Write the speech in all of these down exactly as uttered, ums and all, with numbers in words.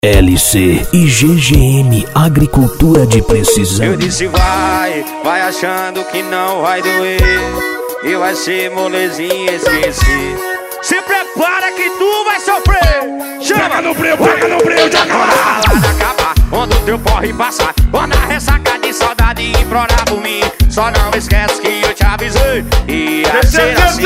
L C e G G M Agricultura de Precisão. Eu disse vai, vai achando que não vai doer e vai ser molezinha esquecer. Se prepara que tu vai sofrer. Chama no breu, pega no breu de acabar. Acabar, quando o teu porre passar, quando a ressaca de saudade implorar por mim, só não esquece que eu te avisei. Ia ser assim.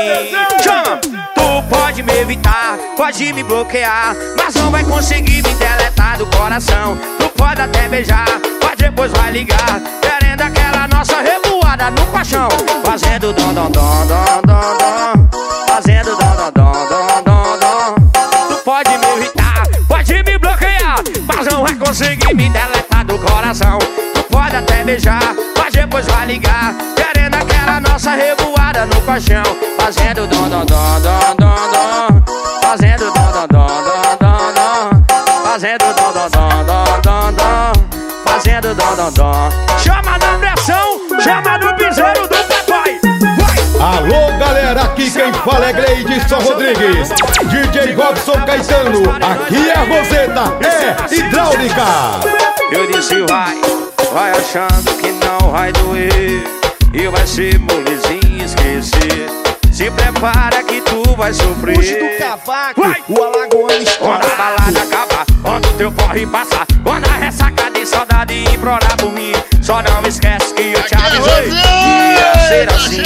Chama! Tu pode me evitar, pode me bloquear, mas não vai conseguir me deletar do coração. Tu pode até beijar, mas depois vai ligar, querendo aquela nossa revoada no caixão. Fazendo dom dom dom dom dom dom, fazendo dom dom dom dom dom dom. Tu pode me evitar, pode me bloquear, mas não vai conseguir me deletar do coração. Tu pode até beijar, mas depois vai ligar, querendo aquela nossa revoada no caixão. Fazendo dom dom dom dom dom dom, fazendo dom dom dom dom dom dom, fazendo dom dom dom dom dom dom, fazendo dom dom dom. Chama na pressão, chama no piseiro do papai. Vai! Alô galera, aqui quem fala é Gleidson Rodrigues, D J Robson Caetano. Aqui é a Roseta, é hidráulica. Eu disse vai, vai achando que não vai doer e vai ser molezinha esquecer. Se prepara que tu vai sofrer. Puxa do cavaco, vai. O alagoano estoura. Quando a balada acabar, quando o teu corre passar, quando a ressaca de saudade implorar por mim, só não esquece que eu te avisei. Ia ser assim.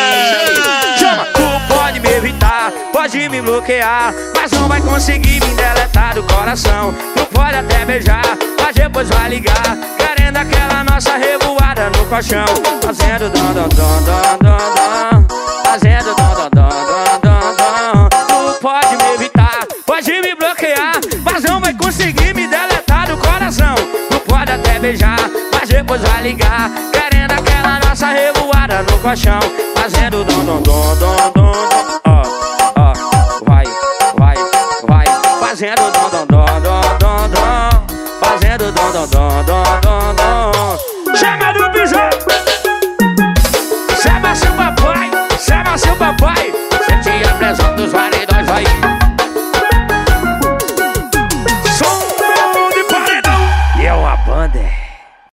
Chama, tu pode me evitar, pode me bloquear, mas não vai conseguir me deletar do coração. Tu pode até beijar, mas depois vai ligar, querendo aquela nossa revoada no colchão. Fazendo dom dom dom dom dom dom, fazendo dom dom dom dom dom dom. Tu pode me evitar, pode me bloquear, mas não vai conseguir me deletar do coração. Tu pode até beijar, mas depois vai ligar, querendo aquela nossa revoada no colchão. Fazendo dom dom dom dom dom dom. Ó, ó, vai, vai, vai. Fazendo dom dom dom dom dom dom, fazendo dom dom dom dom dom dom. Chama do